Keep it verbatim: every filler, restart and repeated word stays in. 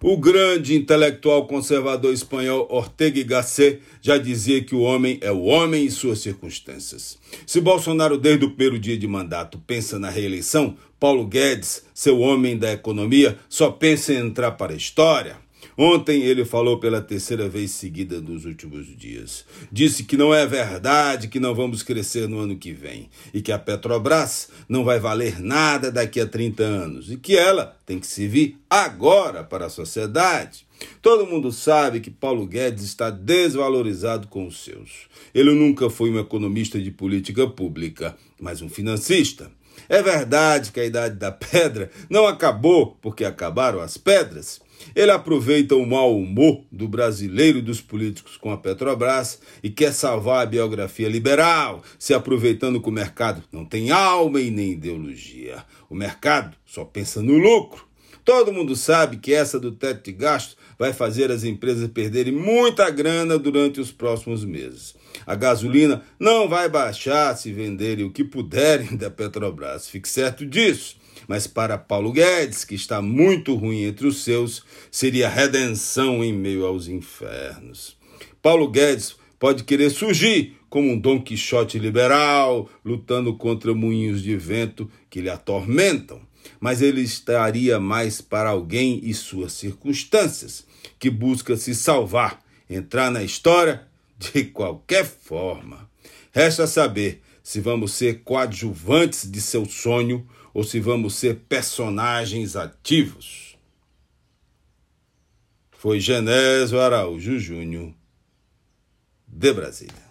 O grande intelectual conservador espanhol Ortega y Gasset já dizia que o homem é o homem e suas circunstâncias. Se Bolsonaro, desde o primeiro dia de mandato, pensa na reeleição, Paulo Guedes, seu homem da economia, só pensa em entrar para a história. Ontem ele falou pela terceira vez seguida nos últimos dias. Disse que não é verdade que não vamos crescer no ano que vem e que a Petrobras não vai valer nada daqui a trinta anos e que ela tem que servir agora para a sociedade. Todo mundo sabe que Paulo Guedes está desvalorizado com os seus. Ele nunca foi um economista de política pública, mas um financista. É verdade que a idade da pedra não acabou porque acabaram as pedras. Ele aproveita o mau humor do brasileiro e dos políticos com a Petrobras e quer salvar a biografia liberal, se aproveitando que o mercado não tem alma e nem ideologia. O mercado só pensa no lucro. Todo mundo sabe que essa do teto de gasto vai fazer as empresas perderem muita grana durante os próximos meses. A gasolina não vai baixar se venderem o que puderem da Petrobras, fique certo disso. Mas para Paulo Guedes, que está muito ruim entre os seus, seria redenção em meio aos infernos. Paulo Guedes pode querer surgir como um Dom Quixote liberal, lutando contra moinhos de vento que lhe atormentam, mas ele estaria mais para alguém e suas circunstâncias, que busca se salvar, entrar na história de qualquer forma. Resta saber se vamos ser coadjuvantes de seu sonho ou se vamos ser personagens ativos. Foi Genésio Araújo Júnior, de Brasília.